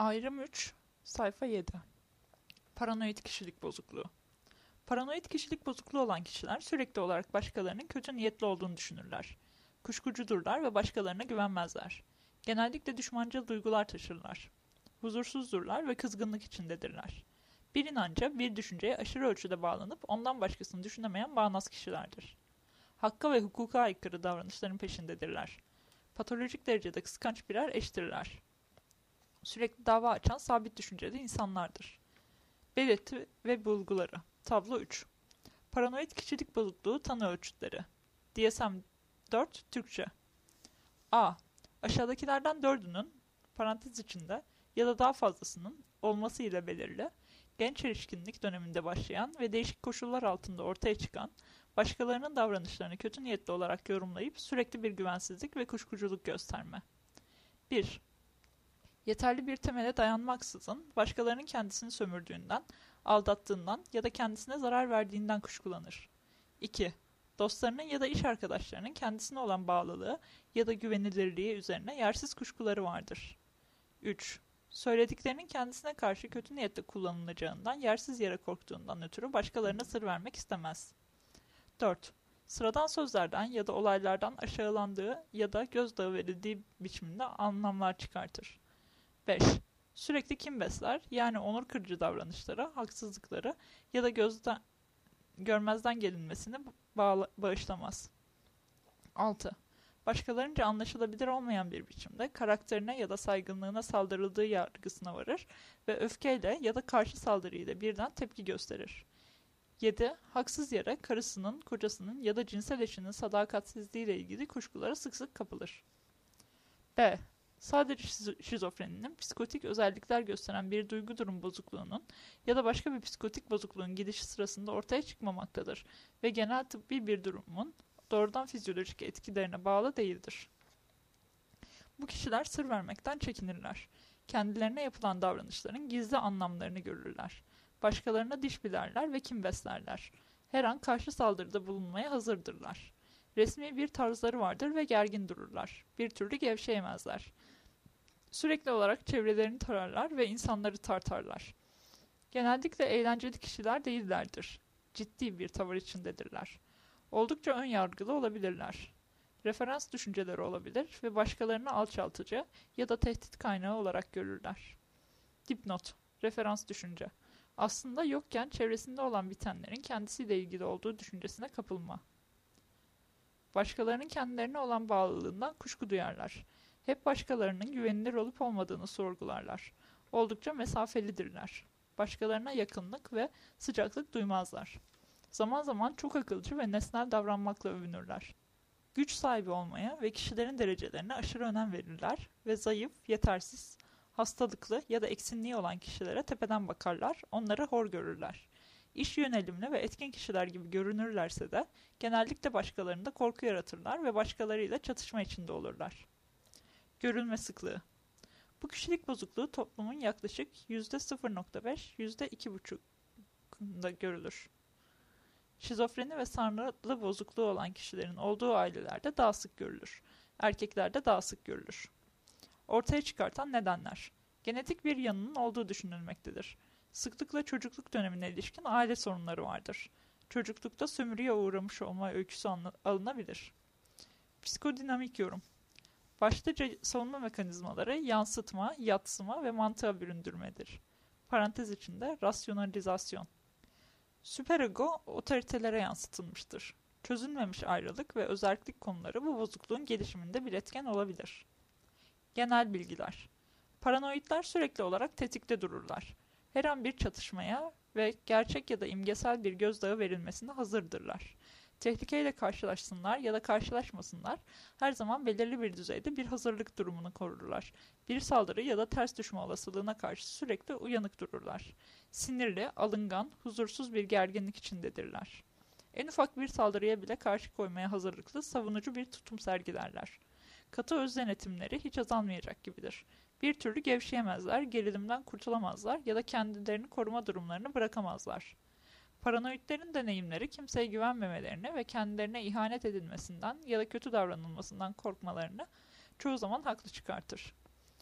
Ayrım 3, sayfa 7. Paranoid kişilik bozukluğu. Paranoid kişilik bozukluğu olan kişiler sürekli olarak başkalarının kötü niyetli olduğunu düşünürler. Kuşkucudurlar ve başkalarına güvenmezler. Genellikle düşmanca duygular taşırlar. Huzursuzdurlar ve kızgınlık içindedirler. Bir inanca, bir düşünceye aşırı ölçüde bağlanıp ondan başkasını düşünemeyen bağnaz kişilerdir. Hakka ve hukuka aykırı davranışların peşindedirler. Patolojik derecede kıskanç birer eştirler. Sürekli dava açan sabit düşünceli insanlardır. Belirti ve bulguları. Tablo 3. Paranoid kişilik bozukluğu tanı ölçütleri. DSM-4 Türkçe. A. Aşağıdakilerden dördünün parantez içinde ya da daha fazlasının olması ile belirli, genç erişkinlik döneminde başlayan ve değişik koşullar altında ortaya çıkan, başkalarının davranışlarını kötü niyetli olarak yorumlayıp sürekli bir güvensizlik ve kuşkuculuk gösterme. 1. Yeterli bir temele dayanmaksızın başkalarının kendisini sömürdüğünden, aldattığından ya da kendisine zarar verdiğinden kuşkulanır. 2. Dostlarının ya da iş arkadaşlarının kendisine olan bağlılığı ya da güvenilirliği üzerine yersiz kuşkuları vardır. 3. Söylediklerinin kendisine karşı kötü niyetle kullanılacağından yersiz yere korktuğundan ötürü başkalarına sır vermek istemez. 4. Sıradan sözlerden ya da olaylardan aşağılandığı ya da gözdağı verildiği biçiminde anlamlar çıkartır. 5. Sürekli kin besler, yani onur kırıcı davranışları, haksızlıkları ya da görmezden gelinmesini bağışlamaz. 6. Başkalarınca anlaşılabilir olmayan bir biçimde karakterine ya da saygınlığına saldırıldığı yargısına varır ve öfkeyle ya da karşı saldırıyla birden tepki gösterir. 7. Haksız yere karısının, kocasının ya da cinsel eşinin sadakatsizliğiyle ilgili kuşkulara sık sık kapılır. B. Sadece şizofreninin psikotik özellikler gösteren bir duygu durum bozukluğunun ya da başka bir psikotik bozukluğun gidişi sırasında ortaya çıkmamaktadır ve genel tıbbi bir durumun doğrudan fizyolojik etkilerine bağlı değildir. Bu kişiler sır vermekten çekinirler. Kendilerine yapılan davranışların gizli anlamlarını görürler. Başkalarına diş bilerler ve kin beslerler. Her an karşı saldırıda bulunmaya hazırdırlar. Resmi bir tarzları vardır ve gergin dururlar. Bir türlü gevşeyemezler. Sürekli olarak çevrelerini tararlar ve insanları tartarlar. Genellikle eğlenceli kişiler değillerdir. Ciddi bir tavır içindedirler. Oldukça ön yargılı olabilirler. Referans düşünceleri olabilir ve başkalarını alçaltıcı ya da tehdit kaynağı olarak görürler. Dipnot: referans düşünce. Aslında yokken çevresinde olan bitenlerin kendisiyle ilgili olduğu düşüncesine kapılma. Başkalarının kendilerine olan bağlılığından kuşku duyarlar. Hep başkalarının güvenilir olup olmadığını sorgularlar. Oldukça mesafelidirler. Başkalarına yakınlık ve sıcaklık duymazlar. Zaman zaman çok akılcı ve nesnel davranmakla övünürler. Güç sahibi olmaya ve kişilerin derecelerine aşırı önem verirler ve zayıf, yetersiz, hastalıklı ya da eksinliği olan kişilere tepeden bakarlar, onları hor görürler. İş yönelimli ve etkin kişiler gibi görünürlerse de genellikle başkalarında korku yaratırlar ve başkalarıyla çatışma içinde olurlar. Görülme sıklığı. Bu kişilik bozukluğu toplumun yaklaşık %0.5-%2.5'ında görülür. Şizofreni ve sarnılı bozukluğu olan kişilerin olduğu ailelerde daha sık görülür. Erkeklerde daha sık görülür. Ortaya çıkartan nedenler. Genetik bir yanının olduğu düşünülmektedir. Sıklıkla çocukluk dönemine ilişkin aile sorunları vardır. Çocuklukta sömürüye uğramış olma öyküsü alınabilir. Psikodinamik yorum. Başlıca savunma mekanizmaları yansıtma, yadsıma ve mantığa büründürmedir. Parantez içinde rasyonalizasyon. Süperego otoritelere yansıtılmıştır. Çözülmemiş ayrılık ve özerklik konuları bu bozukluğun gelişiminde bir etken olabilir. Genel bilgiler. Paranoidler sürekli olarak tetikte dururlar. Her an bir çatışmaya ve gerçek ya da imgesel bir gözdağı verilmesine hazırdırlar. Tehlikeyle karşılaşsınlar ya da karşılaşmasınlar, her zaman belirli bir düzeyde bir hazırlık durumunu korurlar. Bir saldırı ya da ters düşme olasılığına karşı sürekli uyanık dururlar. Sinirli, alıngan, huzursuz bir gerginlik içindedirler. En ufak bir saldırıya bile karşı koymaya hazırlıklı, savunucu bir tutum sergilerler. Katı öz denetimleri hiç azalmayacak gibidir. Bir türlü gevşeyemezler, gerilimden kurtulamazlar ya da kendilerini koruma durumlarını bırakamazlar. Paranoidlerin deneyimleri kimseye güvenmemelerini ve kendilerine ihanet edilmesinden ya da kötü davranılmasından korkmalarını çoğu zaman haklı çıkartır.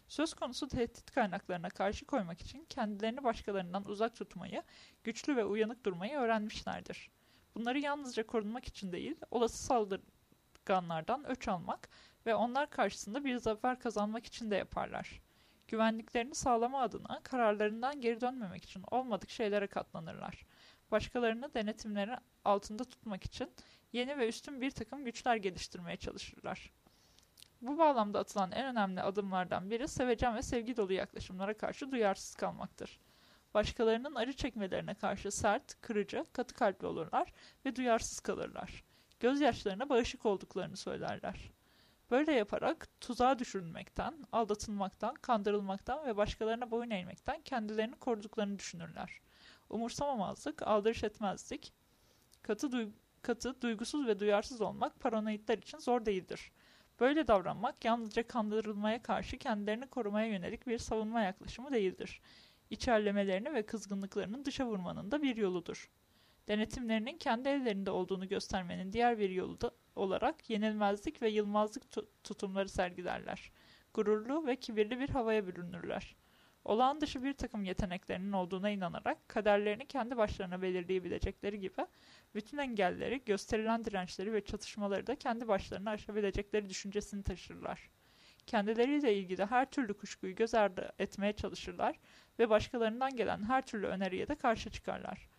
Söz konusu tehdit kaynaklarına karşı koymak için kendilerini başkalarından uzak tutmayı, güçlü ve uyanık durmayı öğrenmişlerdir. Bunları yalnızca korunmak için değil, olası saldırganlardan öç almak ve onlar karşısında bir zafer kazanmak için de yaparlar. Güvenliklerini sağlama adına kararlarından geri dönmemek için olmadık şeylere katlanırlar. Başkalarını denetimleri altında tutmak için yeni ve üstün bir takım güçler geliştirmeye çalışırlar. Bu bağlamda atılan en önemli adımlardan biri sevecen ve sevgi dolu yaklaşımlara karşı duyarsız kalmaktır. Başkalarının acı çekmelerine karşı sert, kırıcı, katı kalpli olurlar ve duyarsız kalırlar. Gözyaşlarına bağışık olduklarını söylerler. Böyle yaparak tuzağa düşürülmekten, aldatılmaktan, kandırılmaktan ve başkalarına boyun eğmekten kendilerini koruduklarını düşünürler. Umursamamazlık, aldırış etmezlik, katı, duygusuz ve duyarsız olmak paranoidler için zor değildir. Böyle davranmak yalnızca kandırılmaya karşı kendilerini korumaya yönelik bir savunma yaklaşımı değildir. İçerlemelerini ve kızgınlıklarını dışa vurmanın da bir yoludur. Denetimlerinin kendi ellerinde olduğunu göstermenin diğer bir yolu da olarak yenilmezlik ve yılmazlık tutumları sergilerler. Gururlu ve kibirli bir havaya bürünürler. Olağan dışı bir takım yeteneklerinin olduğuna inanarak kaderlerini kendi başlarına belirleyebilecekleri gibi bütün engelleri, gösterilen dirençleri ve çatışmaları da kendi başlarına aşabilecekleri düşüncesini taşırlar. Kendileriyle ilgili her türlü kuşkuyu göz ardı etmeye çalışırlar ve başkalarından gelen her türlü öneriye de karşı çıkarlar.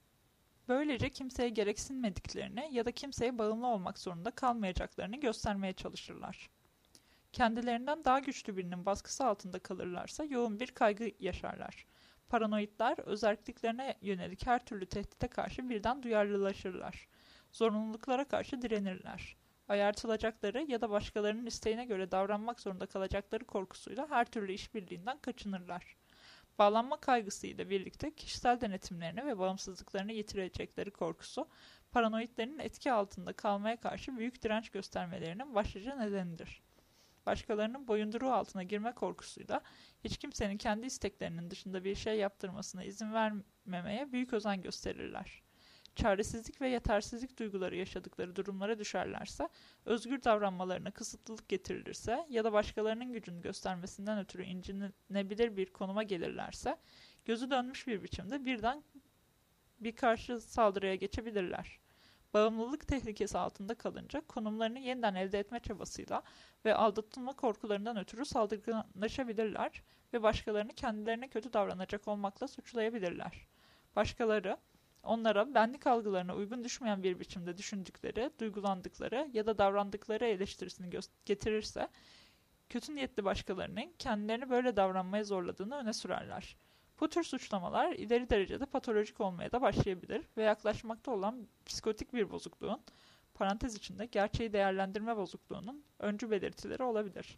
Böylece kimseye gereksinmediklerini ya da kimseye bağımlı olmak zorunda kalmayacaklarını göstermeye çalışırlar. Kendilerinden daha güçlü birinin baskısı altında kalırlarsa yoğun bir kaygı yaşarlar. Paranoidler özelliklerine yönelik her türlü tehdite karşı birden duyarlılaşırlar. Zorunluluklara karşı direnirler. Ayartılacakları ya da başkalarının isteğine göre davranmak zorunda kalacakları korkusuyla her türlü işbirliğinden kaçınırlar. Bağlanma kaygısıyla birlikte kişisel denetimlerini ve bağımsızlıklarını yitirecekleri korkusu, paranoidlerin etki altında kalmaya karşı büyük direnç göstermelerinin başlıca nedenidir. Başkalarının boyunduruğu altına girme korkusuyla hiç kimsenin kendi isteklerinin dışında bir şey yaptırmasına izin vermemeye büyük özen gösterirler. Çaresizlik ve yetersizlik duyguları yaşadıkları durumlara düşerlerse, özgür davranmalarına kısıtlılık getirilirse ya da başkalarının gücünü göstermesinden ötürü incinebilir bir konuma gelirlerse, gözü dönmüş bir biçimde birden bir karşı saldırıya geçebilirler. Bağımlılık tehlikesi altında kalınca konumlarını yeniden elde etme çabasıyla ve aldatılma korkularından ötürü saldırganlaşabilirler ve başkalarını kendilerine kötü davranacak olmakla suçlayabilirler. Başkaları, onlara benlik algılarına uygun düşmeyen bir biçimde düşündükleri, duygulandıkları ya da davrandıkları eleştirisini getirirse, kötü niyetli başkalarının kendilerini böyle davranmaya zorladığını öne sürerler. Bu tür suçlamalar ileri derecede patolojik olmaya da başlayabilir ve yaklaşmakta olan psikotik bir bozukluğun, parantez içinde gerçeği değerlendirme bozukluğunun öncü belirtileri olabilir.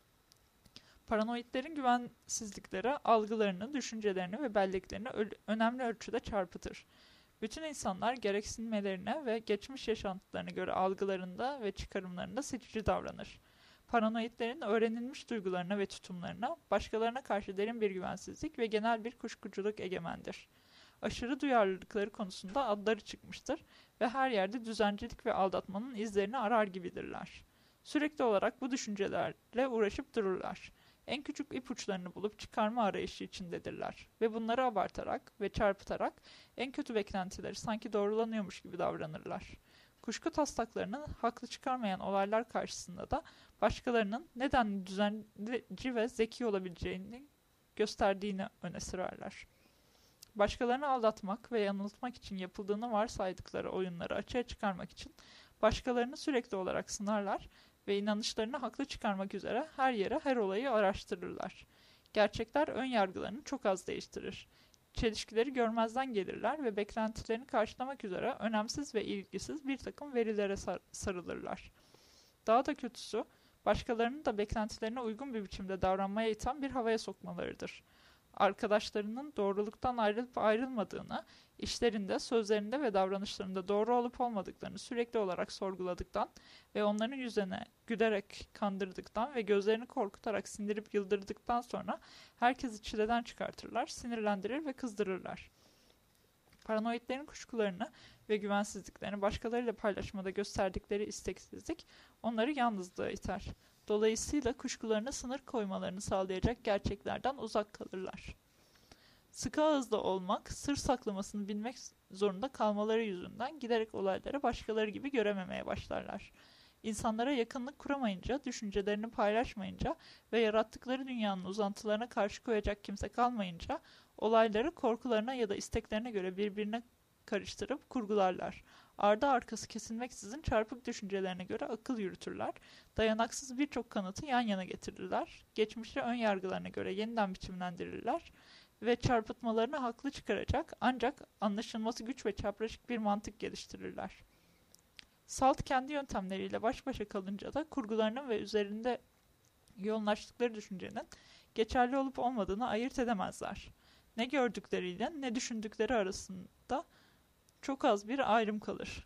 Paranoidlerin güvensizlikleri algılarını, düşüncelerini ve belleklerini önemli ölçüde çarpıtır. Bütün insanlar gereksinmelerine ve geçmiş yaşantılarına göre algılarında ve çıkarımlarında seçici davranır. Paranoidlerin öğrenilmiş duygularına ve tutumlarına, başkalarına karşı derin bir güvensizlik ve genel bir kuşkuculuk egemendir. Aşırı duyarlılıkları konusunda adları çıkmıştır ve her yerde düzencilik ve aldatmanın izlerini arar gibidirler. Sürekli olarak bu düşüncelerle uğraşıp dururlar. En küçük ipuçlarını bulup çıkarma arayışı içindedirler ve bunları abartarak ve çarpıtarak en kötü beklentileri sanki doğrulanıyormuş gibi davranırlar. Kuşku taslaklarının haklı çıkarmayan olaylar karşısında da başkalarının neden düzenci ve zeki olabileceğini gösterdiğini öne sürerler. Başkalarını aldatmak ve yanıltmak için yapıldığını varsaydıkları oyunları açığa çıkarmak için başkalarını sürekli olarak sınarlar ve inanışlarını haklı çıkarmak üzere her yere her olayı araştırırlar. Gerçekler ön yargılarını çok az değiştirir. Çelişkileri görmezden gelirler ve beklentilerini karşılamak üzere önemsiz ve ilgisiz bir takım verilere sarılırlar. Daha da kötüsü, başkalarının da beklentilerine uygun bir biçimde davranmaya iten bir havaya sokmalarıdır. Arkadaşlarının doğruluktan ayrılıp ayrılmadığını, işlerinde, sözlerinde ve davranışlarında doğru olup olmadıklarını sürekli olarak sorguladıktan ve onların yüzüne gülerek kandırdıktan ve gözlerini korkutarak sindirip yıldırdıktan sonra herkesi çileden çıkartırlar, sinirlendirir ve kızdırırlar. Paranoidlerin kuşkularını ve güvensizliklerini başkalarıyla paylaşmada gösterdikleri isteksizlik onları yalnızlığa iter. Dolayısıyla kuşkularına sınır koymalarını sağlayacak gerçeklerden uzak kalırlar. Sıkı ağızda olmak, sır saklamasını bilmek zorunda kalmaları yüzünden giderek olayları başkaları gibi görememeye başlarlar. İnsanlara yakınlık kuramayınca, düşüncelerini paylaşmayınca ve yarattıkları dünyanın uzantılarına karşı koyacak kimse kalmayınca olayları korkularına ya da isteklerine göre birbirine karıştırıp kurgularlar. Ardı arkası kesilmeksizin çarpık düşüncelerine göre akıl yürütürler. Dayanaksız birçok kanıtı yan yana getirirler. Geçmişte ön yargılarına göre yeniden biçimlendirirler ve çarpıtmalarını haklı çıkaracak ancak anlaşılması güç ve çapraşık bir mantık geliştirirler. Salt kendi yöntemleriyle baş başa kalınca da kurgularının ve üzerinde yoğunlaştıkları düşüncenin geçerli olup olmadığını ayırt edemezler. Ne gördükleriyle ne düşündükleri arasında çok az bir ayrım kalır.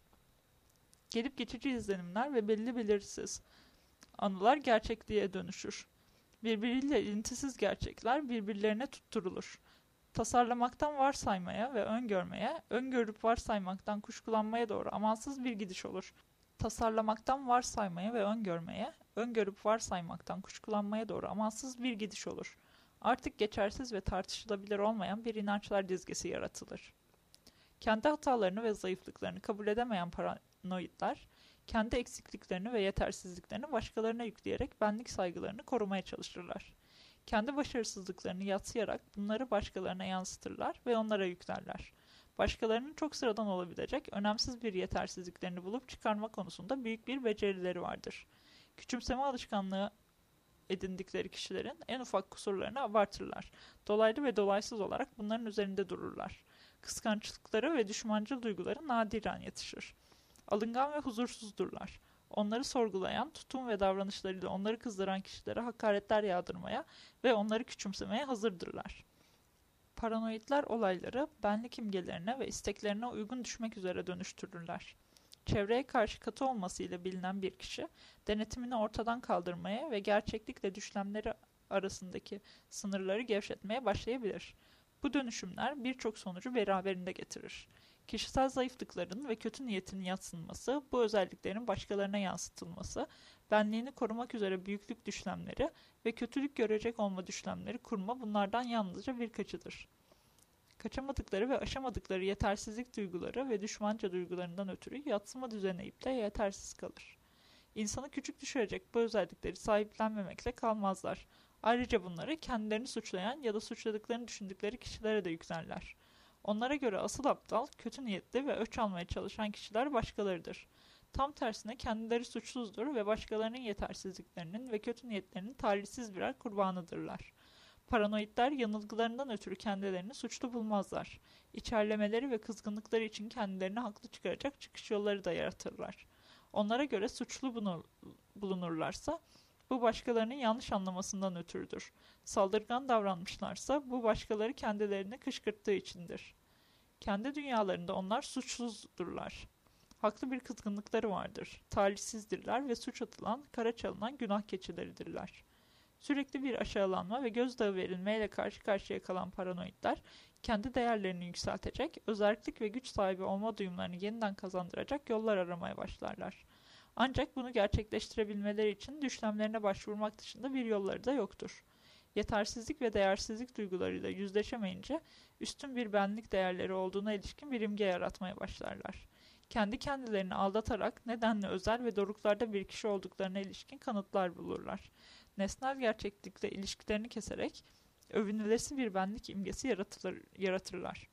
Gelip geçici izlenimler ve belli belirsiz anılar gerçekliğe dönüşür. Birbiriyle ilintisiz gerçekler birbirlerine tutturulur. Tasarlamaktan varsaymaya ve öngörmeye, öngörüp varsaymaktan kuşkulanmaya doğru amansız bir gidiş olur. Tasarlamaktan varsaymaya ve öngörmeye, öngörüp varsaymaktan kuşkulanmaya doğru amansız bir gidiş olur. Artık geçersiz ve tartışılabilir olmayan bir inançlar dizgesi yaratılır. Kendi hatalarını ve zayıflıklarını kabul edemeyen paranoidler, kendi eksikliklerini ve yetersizliklerini başkalarına yükleyerek benlik saygılarını korumaya çalışırlar. Kendi başarısızlıklarını yadsıyarak bunları başkalarına yansıtırlar ve onlara yüklerler. Başkalarının çok sıradan olabilecek, önemsiz bir yetersizliklerini bulup çıkarma konusunda büyük bir becerileri vardır. Küçümseme alışkanlığı edindikleri kişilerin en ufak kusurlarını abartırlar. Dolaylı ve dolaysız olarak bunların üzerinde dururlar. Kıskançlıkları ve düşmancıl duyguları nadiren yetişir. Alıngan ve huzursuzdurlar. Onları sorgulayan, tutum ve davranışlarıyla onları kızdıran kişilere hakaretler yağdırmaya ve onları küçümsemeye hazırdırlar. Paranoidler olayları benlik imgelerine ve isteklerine uygun düşmek üzere dönüştürürler. Çevreye karşı katı olmasıyla bilinen bir kişi, denetimini ortadan kaldırmaya ve gerçeklikle düşlemleri arasındaki sınırları gevşetmeye başlayabilir. Bu dönüşümler birçok sonucu beraberinde getirir. Kişisel zayıflıkların ve kötü niyetinin yadsınması, bu özelliklerin başkalarına yansıtılması, benliğini korumak üzere büyüklük düşlemleri ve kötülük görecek olma düşlemleri kurma bunlardan yalnızca birkaçıdır. Kaçamadıkları ve aşamadıkları yetersizlik duyguları ve düşmanca duygularından ötürü yadsıma düzenleyip de yetersiz kalır. İnsanı küçük düşürecek bu özellikleri sahiplenmemekle kalmazlar. Ayrıca bunları kendilerini suçlayan ya da suçladıklarını düşündükleri kişilere de yüklerler. Onlara göre asıl aptal, kötü niyetli ve öç almaya çalışan kişiler başkalarıdır. Tam tersine kendileri suçsuzdur ve başkalarının yetersizliklerinin ve kötü niyetlerinin talihsiz birer kurbanıdırlar. Paranoidler yanılgılarından ötürü kendilerini suçlu bulmazlar. İçerlemeleri ve kızgınlıkları için kendilerini haklı çıkaracak çıkış yolları da yaratırlar. Onlara göre suçlu bulunurlarsa bu başkalarının yanlış anlamasından ötürüdür. Saldırgan davranmışlarsa bu başkaları kendilerini kışkırttığı içindir. Kendi dünyalarında onlar suçsuzdurlar. Haklı bir kızgınlıkları vardır. Talihsizdirler ve suç atılan, kara çalınan günah keçileridirler. Sürekli bir aşağılanma ve gözdağı verilmeyle karşı karşıya kalan paranoidler, kendi değerlerini yükseltecek, özerklik ve güç sahibi olma duyumlarını yeniden kazandıracak yollar aramaya başlarlar. Ancak bunu gerçekleştirebilmeleri için düşlemlerine başvurmak dışında bir yolları da yoktur. Yetersizlik ve değersizlik duygularıyla yüzleşemeyince üstün bir benlik değerleri olduğuna ilişkin bir imge yaratmaya başlarlar. Kendi kendilerini aldatarak nedenli özel ve doruklarda bir kişi olduklarına ilişkin kanıtlar bulurlar. Nesnel gerçeklikle ilişkilerini keserek övünülesi bir benlik imgesi yaratırlar.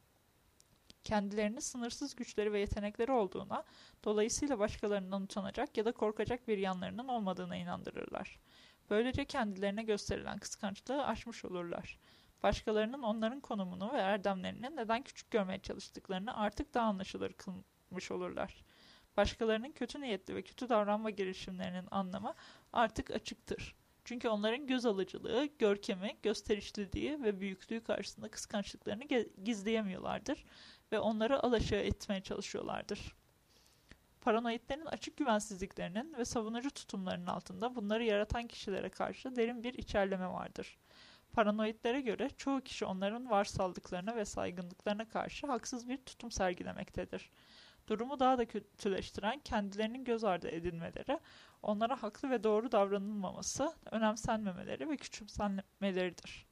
Kendilerini sınırsız güçleri ve yetenekleri olduğuna, dolayısıyla başkalarından utanacak ya da korkacak bir yanlarının olmadığına inandırırlar. Böylece kendilerine gösterilen kıskançlığı aşmış olurlar. Başkalarının onların konumunu ve erdemlerini neden küçük görmeye çalıştıklarını artık daha anlaşılır kılmış olurlar. Başkalarının kötü niyetli ve kötü davranma girişimlerinin anlamı artık açıktır. Çünkü onların göz alıcılığı, görkemi, gösterişliliği ve büyüklüğü karşısında kıskançlıklarını gizleyemiyorlardır ve onları alaşağı etmeye çalışıyorlardır. Paranoidlerin açık güvensizliklerinin ve savunucu tutumlarının altında bunları yaratan kişilere karşı derin bir içerleme vardır. Paranoidlere göre çoğu kişi onların varsaldıklarına ve saygınlıklarına karşı haksız bir tutum sergilemektedir. Durumu daha da kötüleştiren kendilerinin göz ardı edilmeleri, onlara haklı ve doğru davranılmaması, önemsenmemeleri ve küçümsenmeleridir.